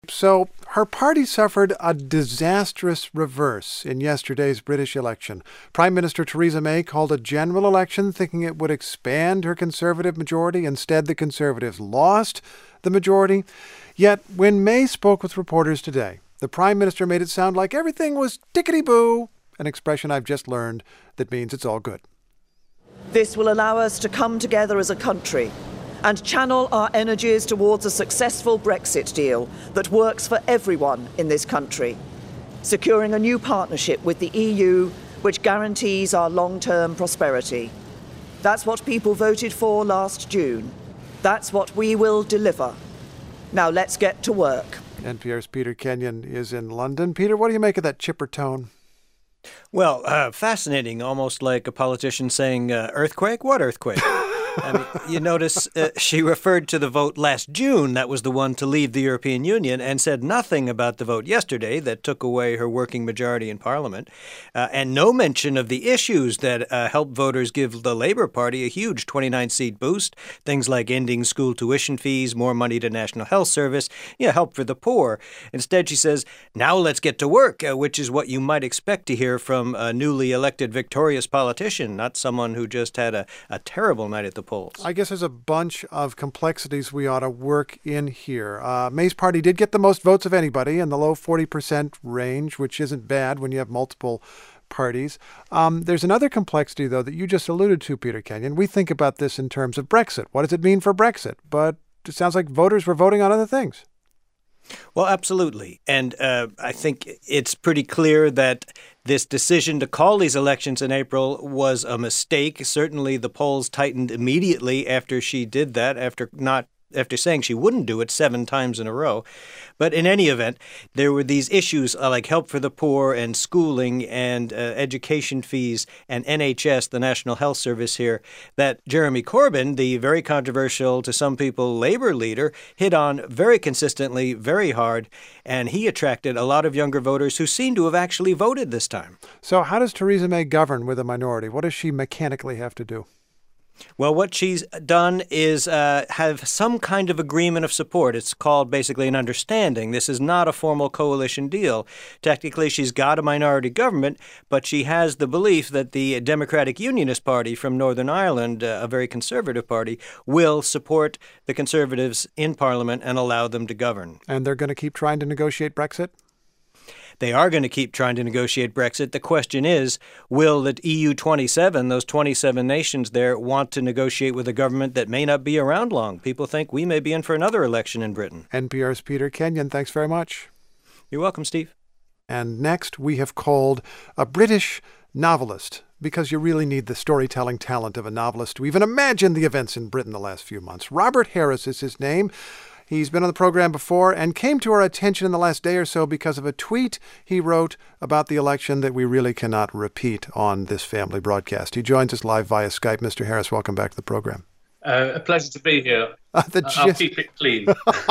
So her party suffered a disastrous reverse in yesterday's British election. Prime Minister Theresa May called a general election thinking it would expand her Conservative majority. Instead, the Conservatives lost the majority. Yet, when May spoke with reporters today, the Prime Minister made it sound like everything was tickety-boo, an expression I've just learned that means it's all good. This will allow us to come together as a country and channel our energies towards a successful Brexit deal that works for everyone in this country, securing a new partnership with the EU which guarantees our long-term prosperity. That's what people voted for last June. That's what we will deliver. Now let's get to work. NPR's Peter Kenyon is in London. Peter, what do you make of that chipper tone? Well, fascinating, almost like a politician saying, earthquake? What earthquake? I mean, you notice she referred to the vote last June, that was the one to leave the European Union, and said nothing about the vote yesterday that took away her working majority in Parliament, and no mention of the issues that helped voters give the Labour Party a huge 29-seat boost, things like ending school tuition fees, more money to National Health Service, help for the poor. Instead, she says, now let's get to work, which is what you might expect to hear from a newly elected victorious politician, not someone who just had a terrible night at the polls. I guess there's a bunch of complexities we ought to work in here. May's party did get the most votes of anybody in the low 40% range, which isn't bad when you have multiple parties. There's another complexity, though, that you just alluded to, Peter Kenyon. We think about this in terms of Brexit. What does it mean for Brexit? But it sounds like voters were voting on other things. Well, absolutely. And I think it's pretty clear that this decision to call these elections in April was a mistake. Certainly the polls tightened immediately after she did that, after saying she wouldn't do it 7 times in a row. But in any event, there were these issues like help for the poor and schooling and education fees and NHS, the National Health Service here, that Jeremy Corbyn, the very controversial, to some people, Labour leader, hit on very consistently, very hard, and he attracted a lot of younger voters who seem to have actually voted this time. So how does Theresa May govern with a minority? What does she mechanically have to do? Well, what she's done is have some kind of agreement of support. It's called basically an understanding. This is not a formal coalition deal. Technically, she's got a minority government, but she has the belief that the Democratic Unionist Party from Northern Ireland, a very conservative party, will support the Conservatives in Parliament and allow them to govern. And they're going to keep trying to negotiate Brexit? They are going to keep trying to negotiate Brexit. The question is, will the EU 27, those 27 nations there, want to negotiate with a government that may not be around long? People think we may be in for another election in Britain. NPR's Peter Kenyon, thanks very much. You're welcome, Steve. And next, we have called a British novelist, because you really need the storytelling talent of a novelist to even imagine the events in Britain the last few months. Robert Harris is his name. He's been on the program before and came to our attention in the last day or so because of a tweet he wrote about the election that we really cannot repeat on this family broadcast. He joins us live via Skype. Mr. Harris, welcome back to the program. A pleasure to be here. I'll keep it clean.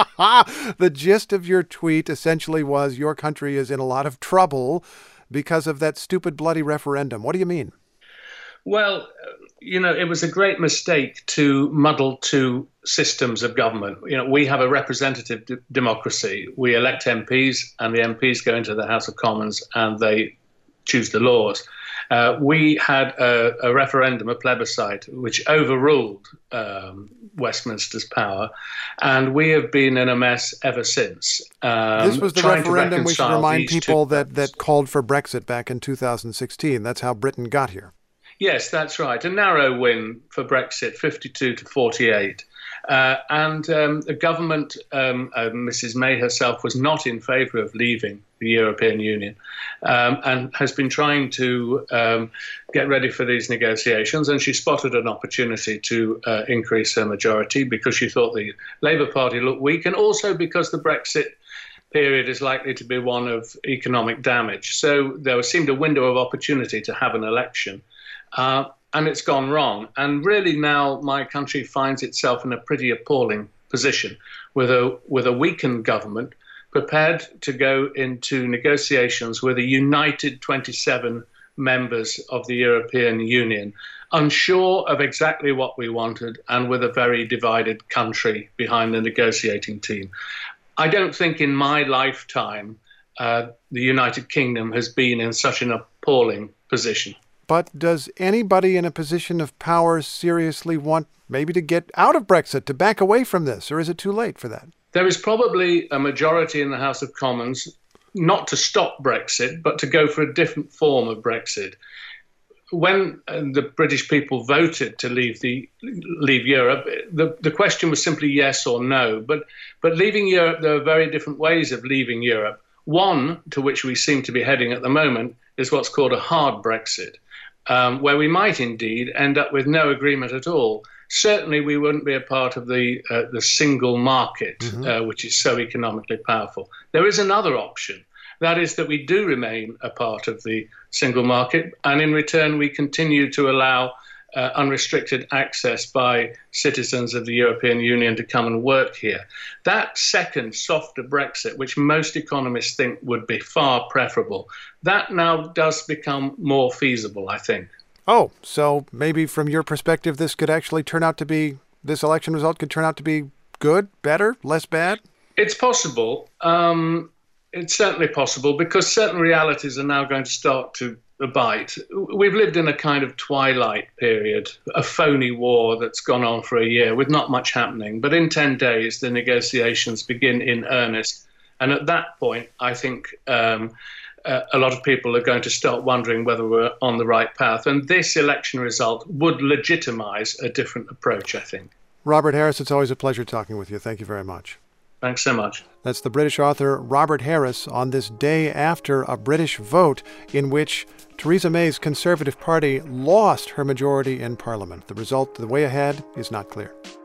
The gist of your tweet essentially was your country is in a lot of trouble because of that stupid, bloody referendum. What do you mean? Well, it was a great mistake to muddle 2 systems of government. We have a representative democracy. We elect MPs, and the MPs go into the House of Commons and they choose the laws. We had a referendum, a plebiscite, which overruled Westminster's power, and we have been in a mess ever since. This was the referendum, we should remind people, that called for Brexit back in 2016. That's how Britain got here. Yes, that's right. A narrow win for Brexit, 52 to 48. And the government, Mrs. May herself, was not in favour of leaving the European Union and has been trying to get ready for these negotiations. And she spotted an opportunity to increase her majority because she thought the Labour Party looked weak, and also because the Brexit period is likely to be one of economic damage. So there seemed a window of opportunity to have an election. And it's gone wrong. And really now my country finds itself in a pretty appalling position with a weakened government prepared to go into negotiations with a united 27 members of the European Union, unsure of exactly what we wanted and with a very divided country behind the negotiating team. I don't think in my lifetime the United Kingdom has been in such an appalling position. But does anybody in a position of power seriously want maybe to get out of Brexit, to back away from this, or is it too late for that? There is probably a majority in the House of Commons not to stop Brexit, but to go for a different form of Brexit. When the British people voted to leave Europe, the question was simply yes or no. But leaving Europe, there are very different ways of leaving Europe. One, to which we seem to be heading at the moment, is what's called a hard Brexit, where we might indeed end up with no agreement at all. Certainly, we wouldn't be a part of the single market, which is so economically powerful. There is another option. That is that we do remain a part of the single market, and in return, we continue to allow unrestricted access by citizens of the European Union to come and work here. That second, softer Brexit, which most economists think would be far preferable, that now does become more feasible, I think. Oh, so maybe from your perspective, this election result could turn out to be good, better, less bad? It's possible. It's certainly possible because certain realities are now going to start to bite. We've lived in a kind of twilight period, a phony war that's gone on for a year with not much happening. But in 10 days, the negotiations begin in earnest. And at that point, I think a lot of people are going to start wondering whether we're on the right path. And this election result would legitimize a different approach, I think. Robert Harris, it's always a pleasure talking with you. Thank you very much. Thanks so much. That's the British author Robert Harris on this day after a British vote in which Theresa May's Conservative Party lost her majority in Parliament. The result, the way ahead, is not clear.